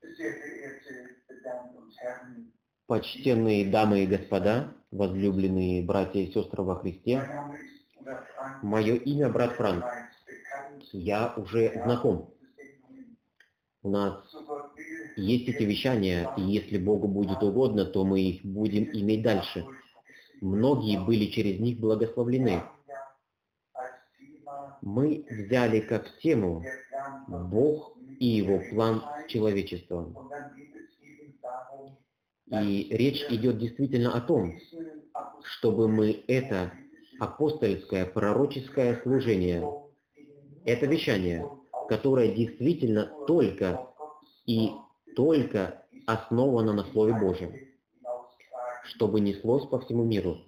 Почтенные дамы и господа, возлюбленные братья и сестры во Христе, мое имя брат Франк. Я уже знаком. У нас есть эти вещания, и если Богу будет угодно, то мы их будем иметь дальше. Многие были через них благословлены. Мы взяли как тему Бог и Его план с человечеством. И речь идет действительно о том, чтобы мы это апостольское, пророческое служение, это вещание, которое действительно только и только основано на Слове Божьем, чтобы неслось по всему миру.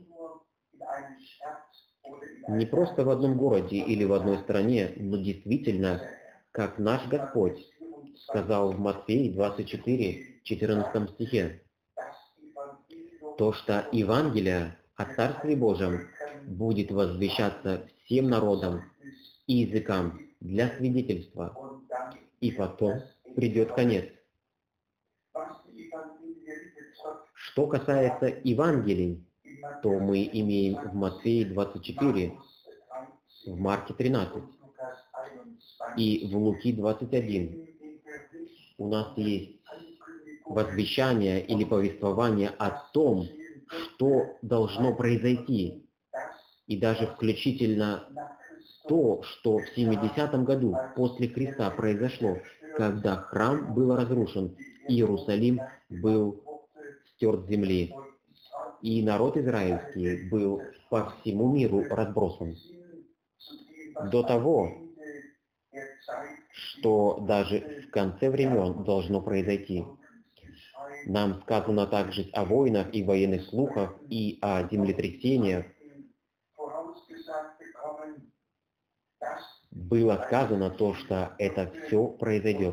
Не просто в одном городе или в одной стране, но действительно, как наш Господь сказал в Матфея 24, 14 стихе, то, что Евангелие о Царстве Божьем будет возвещаться всем народам и языкам для свидетельства, и потом придет конец. Что касается Евангелий, то мы имеем в Матфея 24, в Марке 13 и в Луки 21. У нас есть возвещание или повествование о том, что должно произойти, и даже включительно то, что в 70-м году после Христа произошло, когда храм был разрушен, Иерусалим был стерт с земли, и народ израильский был по всему миру разбросан. До того, что даже в конце времен должно произойти. Нам сказано также о войнах и военных слухах, и о землетрясениях. Было сказано то, что это все произойдет.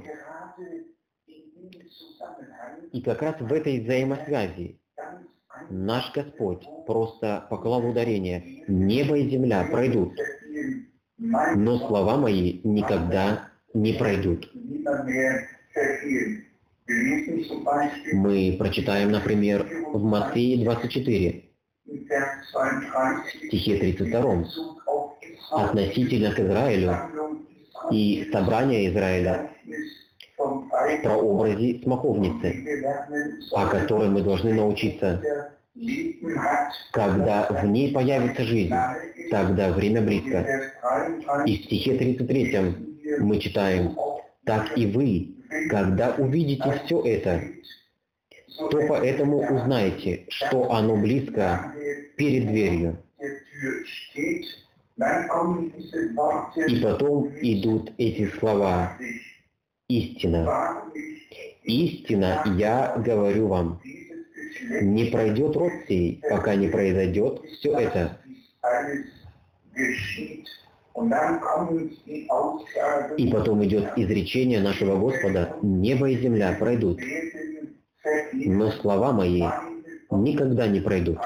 И как раз в этой взаимосвязи наш Господь просто поклал ударение. Небо и земля пройдут, но слова мои никогда не пройдут. Мы прочитаем, например, в Матфея 24, стихе 32, относительно к Израилю и собрания Израиля, в прообразе смоковницы, о которой мы должны научиться. Когда в ней появится жизнь, тогда время близко. И в стихе 33 мы читаем: «Так и вы, когда увидите все это, то поэтому узнаете, что оно близко перед дверью». И потом идут эти слова: «Истина, истина, я говорю вам, не пройдет род сей, пока не произойдет все это». И потом идет изречение нашего Господа: «Небо и земля пройдут, но слова мои никогда не пройдут».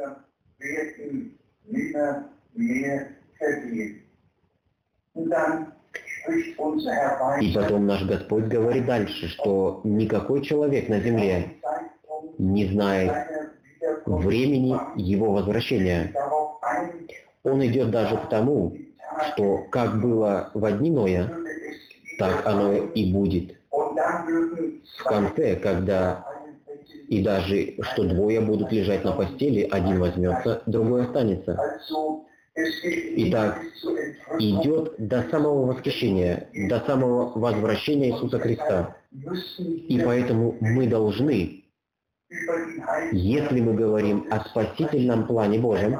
И потом наш Господь говорит дальше, что никакой человек на земле не знает времени Его возвращения. Он идет даже к тому, что как было в дни Ноя, так оно и будет в конце, когда и даже что двое будут лежать на постели, один возьмется, другой останется. Итак, идет до самого восхищения, до самого возвращения Иисуса Христа. И поэтому мы должны, если мы говорим о спасительном плане Божьем,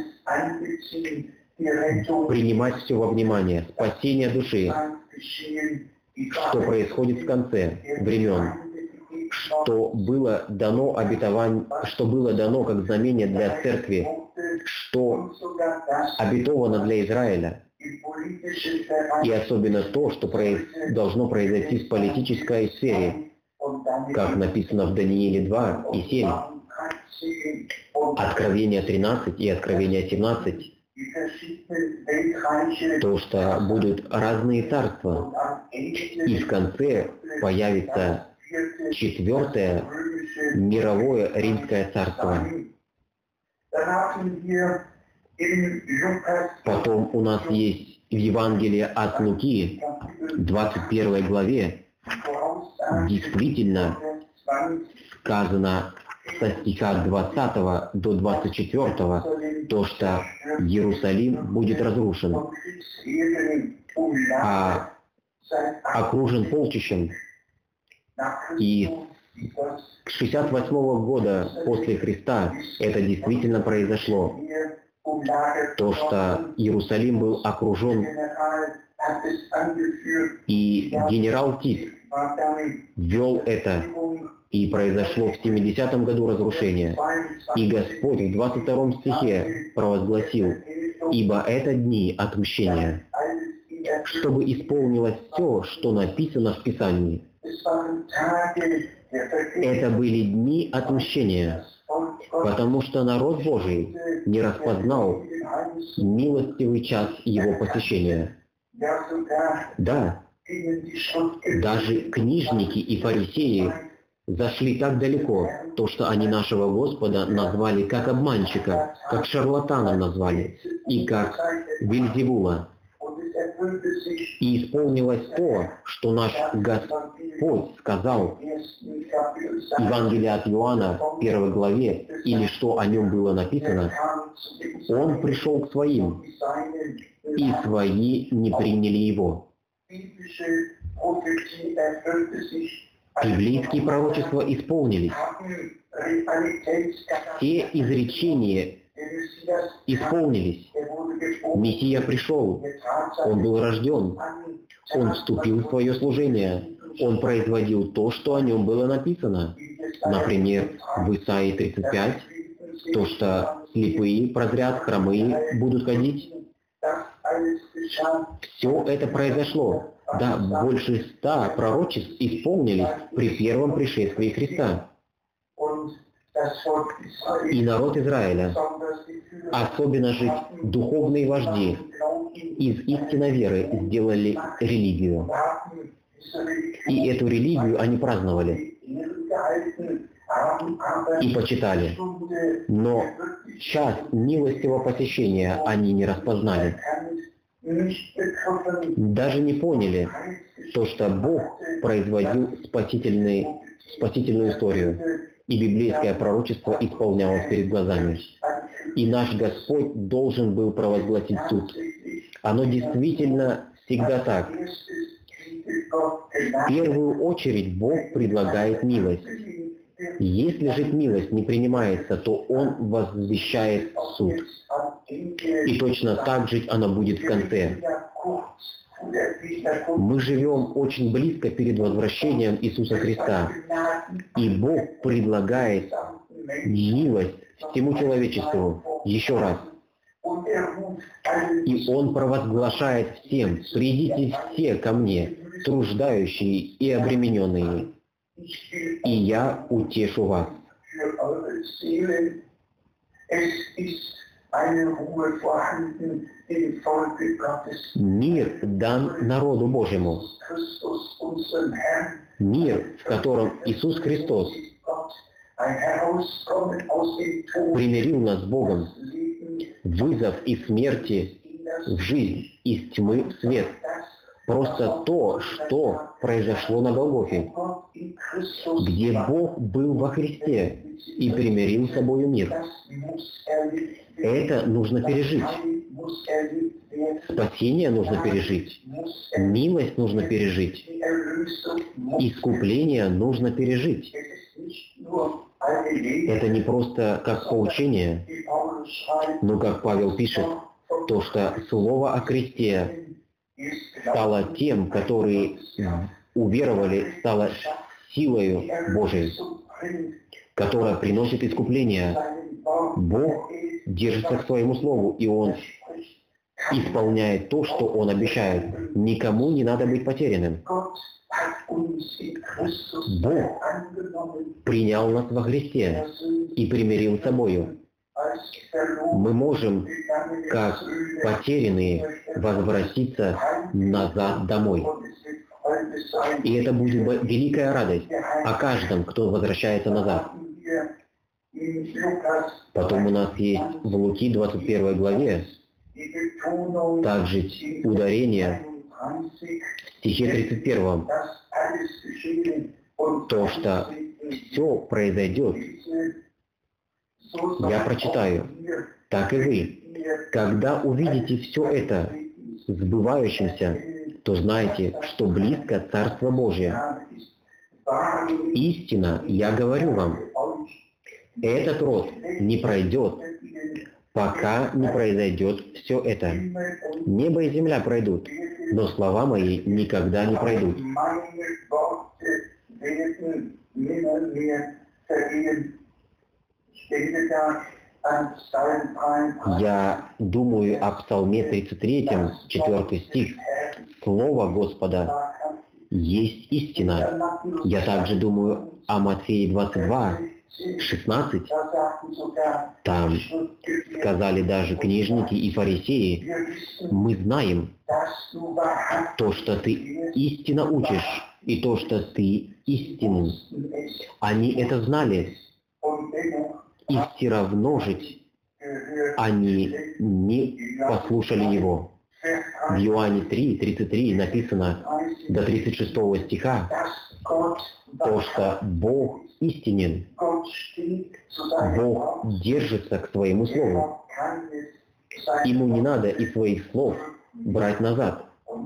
принимать все во внимание, спасение души, что происходит в конце времен, что было дано обетование, что было дано как знамение для церкви, что обетовано для Израиля, и особенно то, что должно произойти в политической сфере, как написано в Данииле 2 и 7, Откровение 13 и Откровение 17, то, что будут разные царства, и в конце появится 4-е мировое римское царство. Потом у нас есть в Евангелии от Луки, 21 главе, действительно сказано со стиха 20 до 24, то, что Иерусалим будет разрушен, а окружен полчищем. И с 68 года после Христа это действительно произошло. То, что Иерусалим был окружен, и генерал Тит вел это, и произошло в 70-м году разрушение. И Господь в 22 стихе провозгласил: «Ибо это дни отмщения», чтобы исполнилось все, что написано в Писании. Это были дни отмщения, потому что народ Божий не распознал милостивый час его посещения. Да, даже книжники и фарисеи зашли так далеко, то, что они нашего Господа назвали как обманщика, как шарлатаном назвали, и как Вельзевула. И исполнилось то, что наш Господь сказал в Евангелии от Иоанна, 1 главе, или что о нем было написано: «Он пришел к своим, и свои не приняли его». Библейские пророчества исполнились. Все изречения исполнились. Мессия пришел, Он был рожден, Он вступил в свое служение, Он производил то, что о нем было написано. Например, в Исаии 35, то, что слепые прозрят, хромые будут ходить. Все это произошло. Да, больше 100 пророчеств исполнились при первом пришествии Христа. И народ Израиля, особенно же духовные вожди, из истинной веры сделали религию. И эту религию они праздновали и почитали. Но час милостивого посещения они не распознали. Даже не поняли то, что Бог производил спасительную историю, и библейское пророчество исполнялось перед глазами. И наш Господь должен был провозгласить суд. Оно действительно всегда так. В первую очередь Бог предлагает милость. Если же милость не принимается, то Он возвещает суд. И точно так же она будет в конце. Мы живем очень близко перед возвращением Иисуса Христа. И Бог предлагает милость всему человечеству еще раз. И Он провозглашает всем: «Придите все ко мне, труждающие и обремененные, и я утешу вас». Мир дан народу Божьему. Мир, в котором Иисус Христос примирил нас с Богом, вызов из смерти в жизнь, из тьмы в свет. Просто то, что произошло на Голгофе, где Бог был во Христе и примирил с собою мир. Это нужно пережить. Спасение нужно пережить. Милость нужно пережить. Искупление нужно пережить. Это не просто как поучение, но, как Павел пишет, то, что слово о кресте стало тем, которые уверовали, стало силою Божией, которая приносит искупление. Бог держится к своему слову, и Он исполняет то, что Он обещает. Никому не надо быть потерянным. Бог принял нас во Христе и примирил с собою. Мы можем, как потерянные, возвратиться назад домой. И это будет великая радость о каждом, кто возвращается назад. Потом у нас есть в Луки 21 главе также ударение в стихе 31. То, что все произойдет. Я прочитаю. Так и вы. Когда увидите все это сбывающимся, то знайте, что близко Царство Божие. Истинно, я говорю вам, этот род не пройдет, пока не произойдет все это. Небо и земля пройдут, но слова мои никогда не пройдут. Я думаю о Псалме 33, 4 стих. Слово Господа есть истина. Я также думаю о Матфея 22, 16. Там сказали даже книжники и фарисеи: мы знаем то, что ты истинно учишь, и то, что ты истинен. Они это знали, и все равно жить они не послушали его. В Иоанне 3, 33 написано до 36 стиха, то, что Бог истинен, Бог держится к своему слову. Ему не надо из своих слов брать назад.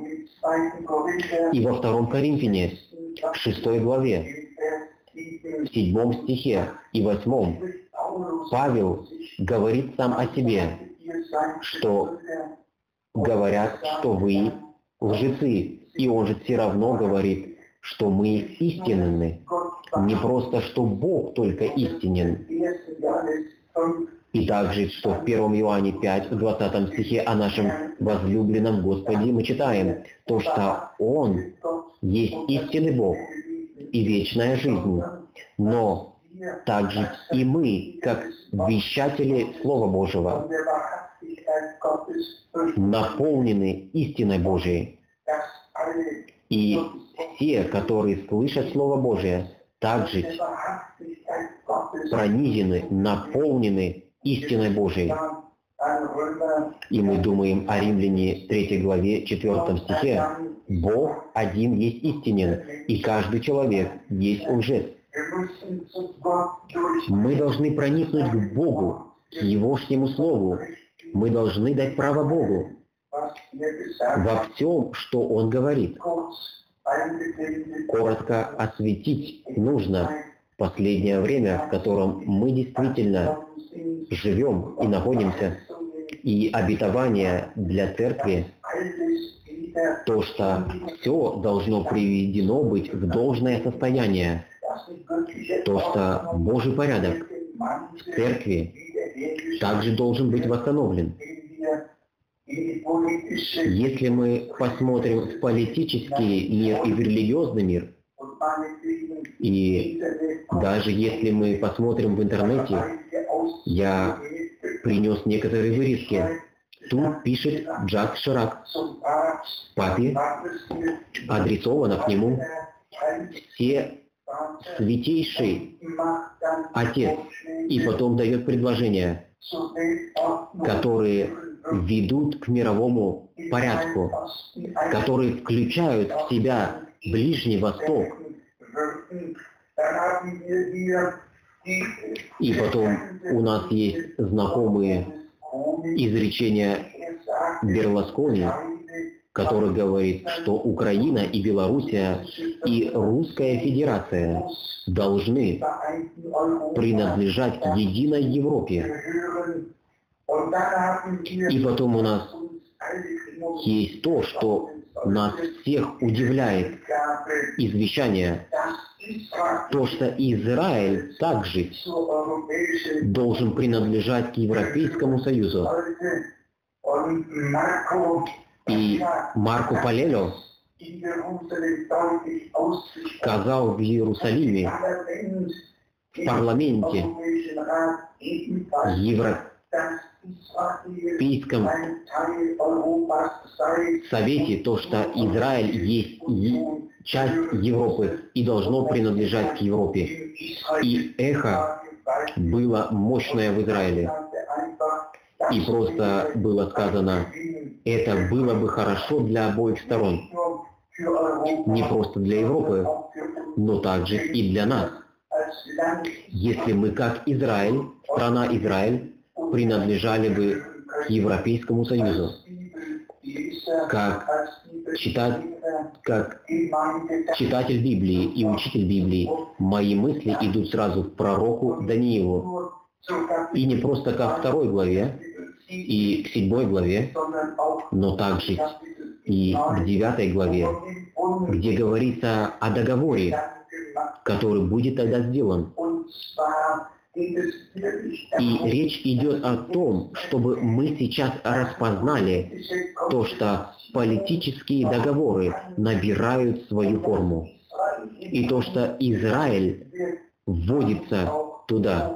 И во 2 Коринфяне, 6 главе, в 7 стихе и 8 Павел говорит сам о себе, что говорят, что вы лжецы. И он же все равно говорит, что мы истинны. Не просто, что Бог только истинен. И также, что в 1 Иоанне 5, в 20 стихе о нашем возлюбленном Господе мы читаем, то, что Он есть истинный Бог и вечная жизнь. Но также и мы, как вещатели Слова Божьего, наполнены истиной Божией. И все, которые слышат Слово Божие, также пронизены, наполнены истиной Божией. И мы думаем о Римляне 3 главе 4 стихе. Бог один есть истинен, и каждый человек есть лжец. Мы должны проникнуть к Богу, к Егошнему Слову. Мы должны дать право Богу во всем, что Он говорит. Коротко осветить нужно последнее время, в котором мы действительно живем и находимся, и обетование для церкви, то, что все должно приведено быть в должное состояние, то, что Божий порядок в церкви также должен быть восстановлен. Если мы посмотрим в политический мир и в религиозный мир, и даже если мы посмотрим в интернете, я принес некоторые вырезки. Тут пишет Жак Ширак, папе, адресовано к нему: все святейший Отец, и потом дает предложения, которые ведут к мировому порядку, которые включают в себя Ближний Восток. И потом у нас есть знакомые изречения Берласкони, который говорит, что Украина и Белоруссия и Русская Федерация должны принадлежать к единой Европе. И потом у нас есть то, что нас всех удивляет, извещание, то, что Израиль также должен принадлежать к Европейскому Союзу. И Марко Полело сказал в Иерусалиме, в парламенте, Европейском Совете, то, что Израиль есть часть Европы и должно принадлежать к Европе. И эхо было мощное в Израиле. И просто было сказано, это было бы хорошо для обоих сторон. Не просто для Европы, но также и для нас. Если мы, как Израиль, страна Израиль, принадлежали бы к Европейскому Союзу, как читатель Библии и учитель Библии, мои мысли идут сразу к пророку Даниилу. И не просто ко 2 главе и к 7 главе, но также и к 9 главе, где говорится о договоре, который будет тогда сделан. И речь идет о том, чтобы мы сейчас распознали то, что политические договоры набирают свою форму. И то, что Израиль вводится туда.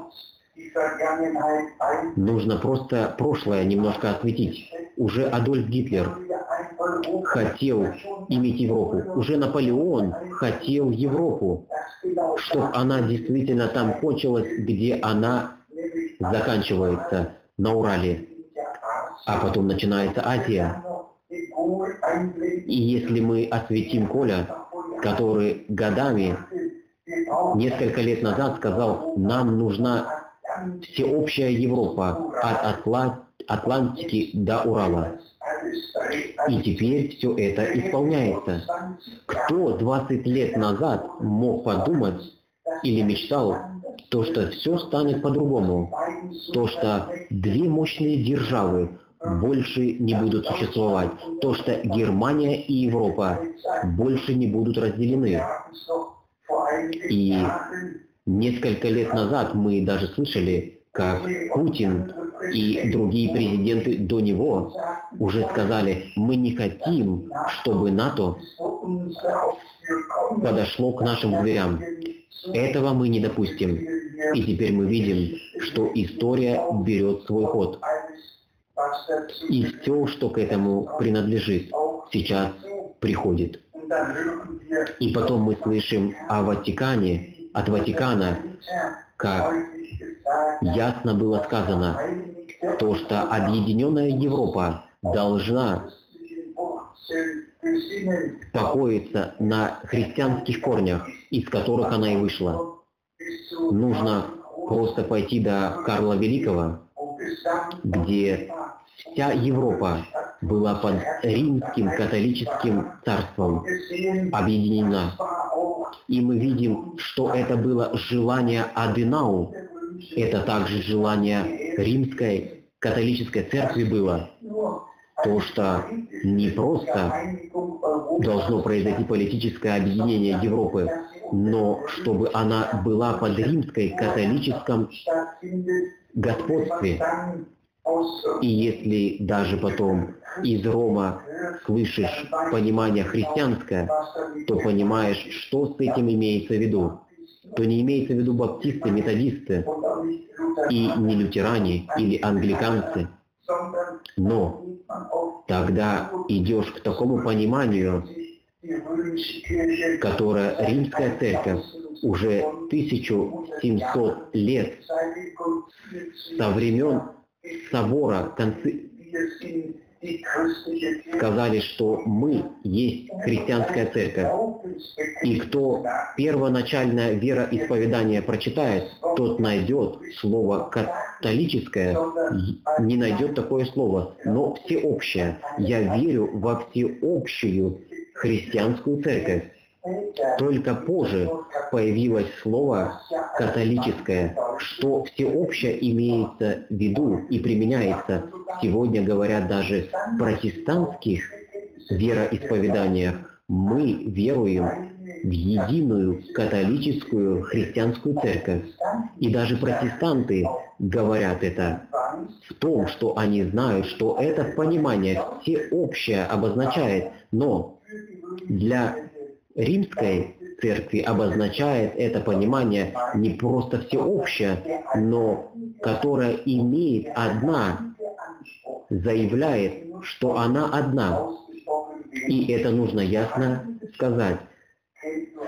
Нужно просто прошлое немножко осветить. Уже Адольф Гитлер хотел иметь Европу. Уже Наполеон хотел Европу, чтобы она действительно там кончилась, где она заканчивается, на Урале. А потом начинается Азия. И если мы осветим Коля, который годами, несколько лет назад сказал, нам нужна всеобщая Европа от Атлантики до Урала. И теперь все это исполняется. Кто 20 лет назад мог подумать или мечтал, то, что все станет по-другому, то, что две мощные державы больше не будут существовать, то, что Германия и Европа больше не будут разделены. И несколько лет назад мы даже слышали, как Путин и другие президенты до него уже сказали, мы не хотим, чтобы НАТО подошло к нашим дверям. Этого мы не допустим. И теперь мы видим, что история берет свой ход. И все, что к этому принадлежит, сейчас приходит. И потом мы слышим о Ватикане, от Ватикана, как ясно было сказано, то, что объединенная Европа должна покоиться на христианских корнях, из которых она и вышла. Нужно просто пойти до Карла Великого, где вся Европа была под римским католическим царством объединена. И мы видим, что это было желание Аденау, это также желание римской католической церкви было. То, что не просто должно произойти политическое объединение Европы, но чтобы она была под римской католическом господстве. И если даже потом из Рома слышишь понимание христианское, то понимаешь, что с этим имеется в виду. То не имеется в виду баптисты, методисты, и не лютеране или англиканцы. Но тогда идешь к такому пониманию, которое римская церковь уже 1700 лет со времен собора сказали, что мы есть христианская церковь. И кто первоначальное вероисповедание прочитает, тот найдет слово «католическое», не найдет такое слово, но всеобщее. Я верю во всеобщую христианскую церковь. Только позже появилось слово «католическое», что всеобщее имеется в виду и применяется. Сегодня говорят даже в протестантских вероисповеданиях. Мы веруем в единую католическую христианскую церковь. И даже протестанты говорят это в том, что они знают, что это понимание всеобщее обозначает, но для римской церкви обозначает это понимание не просто всеобщее, но которое имеет одна, заявляет, что она одна. И это нужно ясно сказать.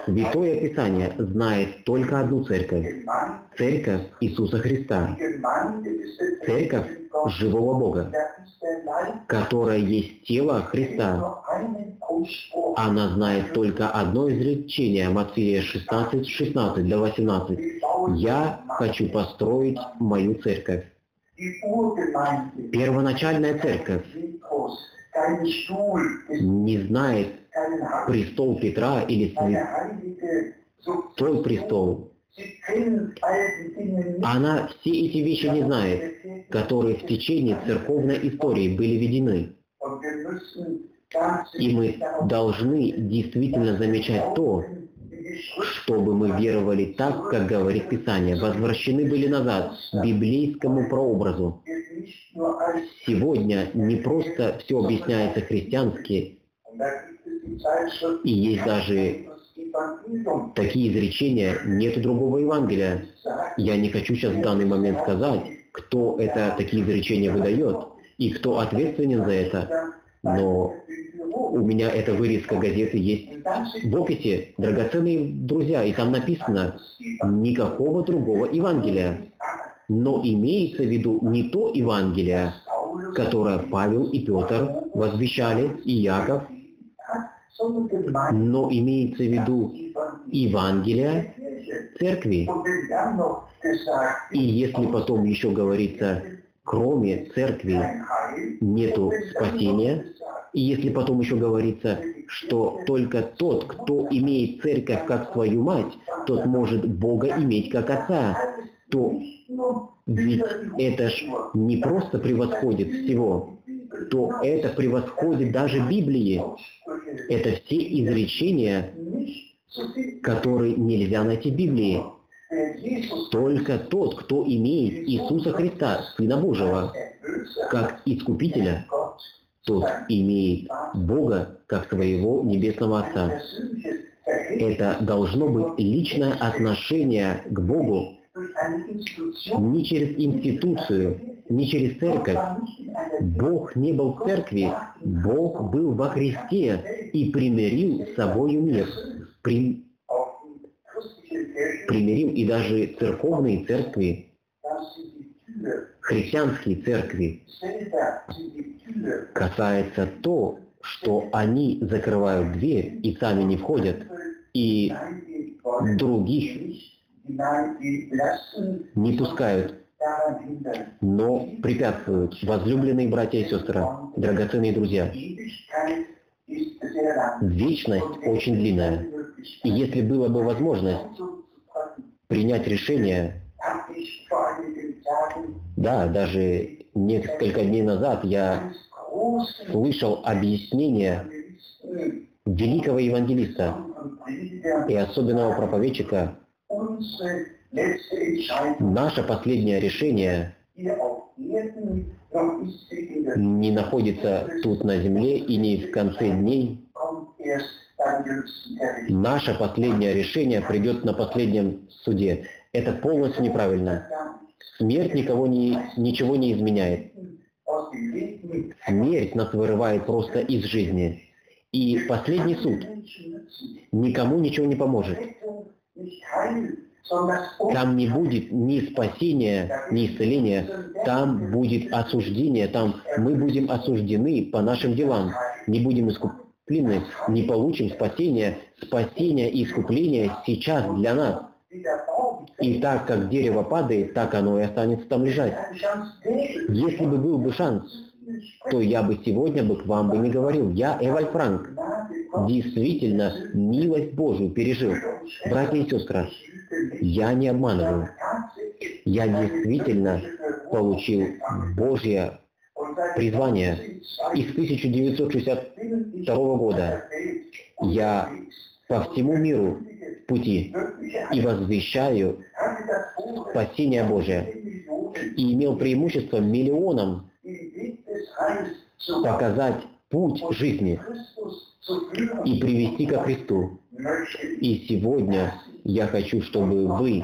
Святое Писание знает только одну церковь. Церковь Иисуса Христа. Церковь живого Бога, которая есть тело Христа. Она знает только одно изречение, Матфея 16 до 18. «Я хочу построить мою церковь». Первоначальная церковь не знает престол Петра или святой престол. Она все эти вещи не знает, которые в течение церковной истории были введены. И мы должны действительно замечать то, чтобы мы веровали так, как говорит Писание, возвращены были назад к библейскому прообразу. Сегодня не просто все объясняется христиански, и есть даже такие изречения, нет другого Евангелия. Я не хочу сейчас в данный момент сказать, кто это такие изречения выдает и кто ответственен за это, но у меня эта вырезка газеты есть в офисе, драгоценные друзья, и там написано «никакого другого Евангелия». Но имеется в виду не то Евангелие, которое Павел и Петр возвещали, и Яков, но имеется в виду Евангелие церкви. И если потом еще говорится, кроме церкви нету спасения, и если потом еще говорится, что только тот, кто имеет церковь как свою мать, тот может Бога иметь как отца, то ведь это ж не просто превосходит всего, то это превосходит даже Библии. Это все изречения, которые нельзя найти в Библии. Только тот, кто имеет Иисуса Христа, Сына Божьего, как Искупителя, тот имеет Бога как своего Небесного Отца. Это должно быть личное отношение к Богу, не через институцию, не через церковь. Бог не был в церкви, Бог был во Христе и примирил с собою мир. Примирил и даже церковные церкви, христианские церкви, касается то, что они закрывают дверь и сами не входят, и других не пускают, но препятствуют. Возлюбленные братья и сестры, драгоценные друзья, вечность очень длинная. И если была бы возможность принять решение, да, даже несколько дней назад я слышал объяснение великого евангелиста и особенного проповедчика. Наше последнее решение не находится тут на земле и не в конце дней. Наше последнее решение придет на последнем суде. Это полностью неправильно. Смерть ничего не изменяет. Смерть нас вырывает просто из жизни. И последний суд никому ничего не поможет. Там не будет ни спасения, ни исцеления. Там будет осуждение. Там мы будем осуждены по нашим делам. Не будем искуплены, не получим спасения. Спасение и искупление сейчас для нас. И так как дерево падает, так оно и останется там лежать. Если бы был бы шанс, то я бы сегодня к вам не говорил. Я, Эвальд Франк, действительно милость Божию пережил. Братья и сестры, я не обманываю. Я действительно получил Божье призвание. И с 1962 года я по всему миру в пути и возвещаю спасение Божие. И имел преимущество миллионам показать путь жизни и привести ко Христу. И сегодня я хочу, чтобы вы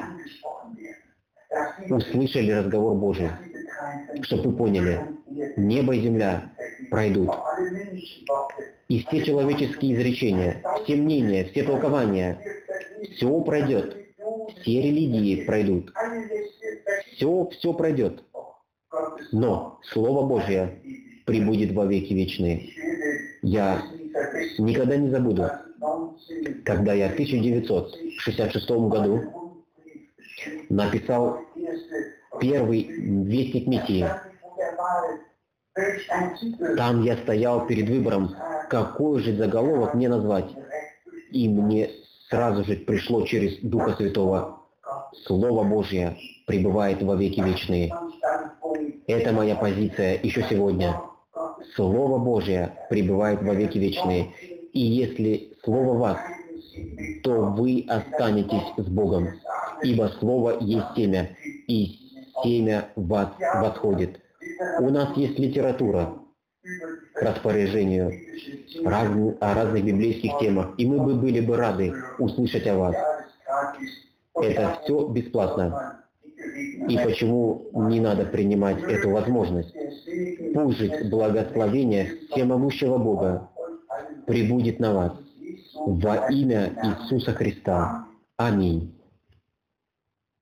услышали разговор Божий, чтобы вы поняли, небо и земля пройдут. И все человеческие изречения, все мнения, все толкования, Все пройдет. Все религии пройдут. Все пройдет. Но Слово Божье пребудет во веки вечные. Я никогда не забуду, когда я в 1966 году написал первый вестник миссии. Там я стоял перед выбором, какой же заголовок мне назвать. И мне сразу же пришло через Духа Святого: Слово Божье пребывает во веки вечные. Это моя позиция еще сегодня. Слово Божье пребывает во веки вечные. И если Слово вас, то вы останетесь с Богом. Ибо Слово есть семя, и семя в вас восходит. У нас есть литература к распоряжению о разных библейских темах, и мы были бы рады услышать о вас. Это все бесплатно. И почему не надо принимать эту возможность? Пусть же благословение всемогущего Бога пребудет на вас во имя Иисуса Христа. Аминь.